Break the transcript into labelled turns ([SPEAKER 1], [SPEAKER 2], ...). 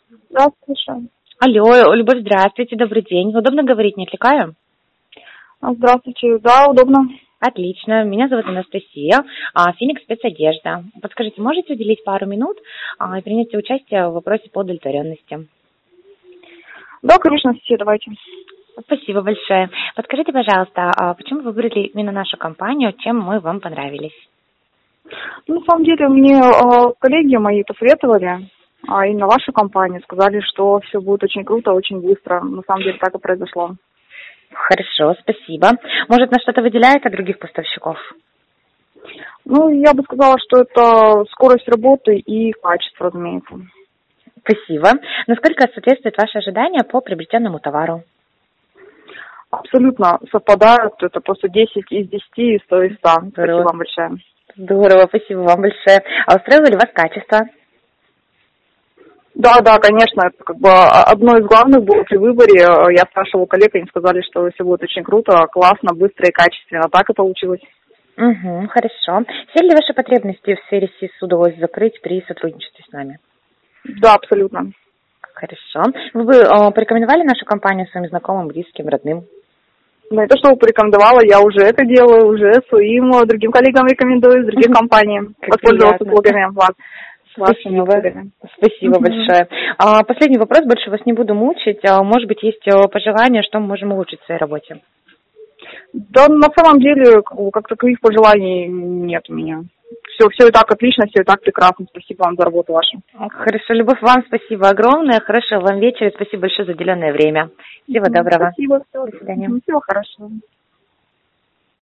[SPEAKER 1] Да, слушаю.
[SPEAKER 2] Алло, Любовь, здравствуйте, добрый день. Удобно говорить, не отвлекаю?
[SPEAKER 1] Здравствуйте. Да, удобно.
[SPEAKER 2] Отлично. Меня зовут Анастасия, Феникс спецодежда. Подскажите, можете уделить пару минут и принять участие в вопросе по удовлетворенности?
[SPEAKER 1] Да, конечно, все, давайте.
[SPEAKER 2] Спасибо большое. Подскажите, пожалуйста, почему вы выбрали именно нашу компанию, чем мы вам понравились?
[SPEAKER 1] На самом деле, мне коллеги мои посоветовали, именно вашу компанию, сказали, что все будет очень круто, очень быстро. На самом деле, так и произошло.
[SPEAKER 2] Хорошо, спасибо. Может, нас что-то выделяет от других поставщиков?
[SPEAKER 1] Я бы сказала, что это скорость работы и качество, разумеется.
[SPEAKER 2] Спасибо. Насколько соответствует ваши ожидания по приобретенному товару?
[SPEAKER 1] Абсолютно совпадают. Это просто 10 из 10 и 100 из 100. Спасибо вам большое.
[SPEAKER 2] Здорово, спасибо вам большое. А устраивало ли вас качество?
[SPEAKER 1] Да, конечно, это как бы одно из главных было при выборе. Я спрашивала коллег, они сказали, что все будет очень круто, классно, быстро и качественно. Так и получилось.
[SPEAKER 2] Угу, хорошо. Все ли ваши потребности в сфере СИС удалось закрыть при сотрудничестве с нами?
[SPEAKER 1] Да, абсолютно.
[SPEAKER 2] Хорошо. Вы бы порекомендовали нашу компанию своим знакомым, близким, родным?
[SPEAKER 1] Ну, это что порекомендовала, я уже это делаю, уже своим другим коллегам рекомендую из других компаний воспользоваться услугами вас.
[SPEAKER 2] Спасибо большое. Последний вопрос, больше вас не буду мучить. Может быть, есть пожелания, что мы можем улучшить в своей работе?
[SPEAKER 1] Да, на самом деле, как таковых пожеланий нет у меня. Все и так отлично, все и так прекрасно. Спасибо вам за работу вашу.
[SPEAKER 2] Хорошо, Любовь, вам спасибо огромное. Хорошего вам вечера. Спасибо большое за уделенное время. Всего доброго.
[SPEAKER 1] Спасибо.
[SPEAKER 2] До свидания.
[SPEAKER 1] Всего хорошего.